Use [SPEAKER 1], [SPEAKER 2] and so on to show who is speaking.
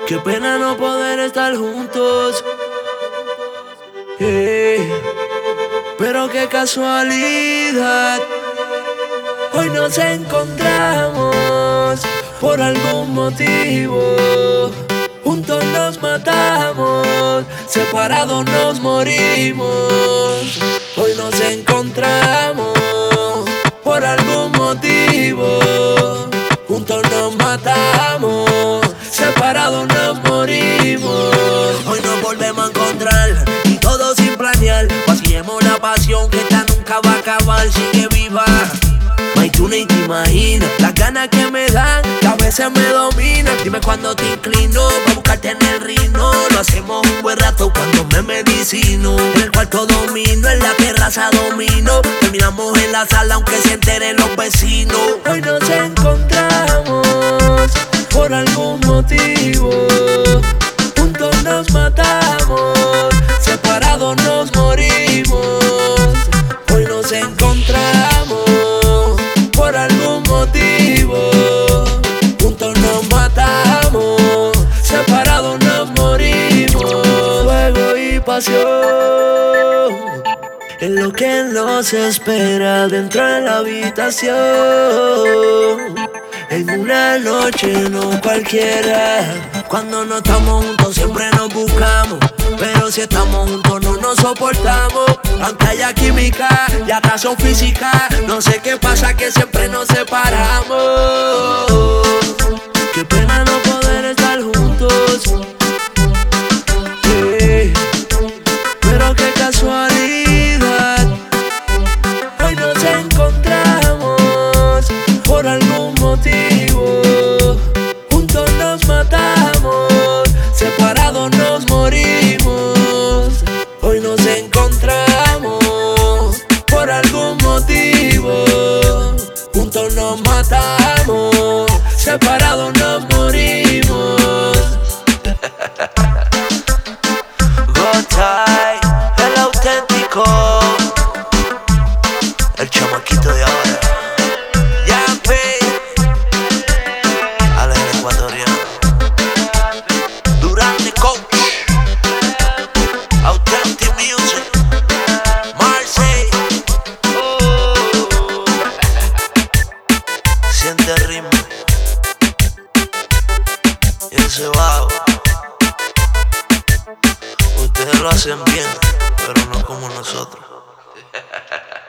[SPEAKER 1] Qué pena no poder estar juntos. Pero qué casualidad, hoy nos encontramos por algún motivo. Juntos nos matamos, separados nos morimos. Hoy nos encontramos por algún motivo. Juntos nos matamos, separados nos morimos. Hoy nos volvemos a encontrar y todo sin planear. Vacilemos la pasión que esta nunca va a acabar. Sigue viva, may tú ni te imaginas las ganas que me dan, que a veces me dominan. Dime cuándo te inclino pa' buscarte en el rino. Lo hacemos un buen rato cuando me medicino. En el cuarto domino, en la terraza domino. Terminamos en la sala aunque se enteren los vecinos. Hoy nos encontramos por algún motivo. Juntos nos matamos, separados nos morimos. Hoy nos encontramos por algún motivo. Juntos nos matamos, separados nos morimos. Fuego y pasión es lo que nos espera dentro de la habitación. En una noche no cualquiera. Cuando no estamos juntos siempre nos buscamos, pero si estamos juntos no nos soportamos. Aunque haya química y atracción física, no sé qué pasa que siempre nos separamos. Qué pena no poder estar juntos. Pero qué casualidad, hoy nos encontramos por algún motivo. Juntos nos matamos, separados nos morimos. Hoy nos encontramos por algún motivo. Juntos nos matamos, separados nos morimos. Gotay, el auténtico, el chamaquito de ahora. Yape, Alex el ecuatoriano, Durante Coach, Authentic Music, Marseille. Siente el ritmo y ese bajo. Ustedes lo hacen bien, pero no como nosotros.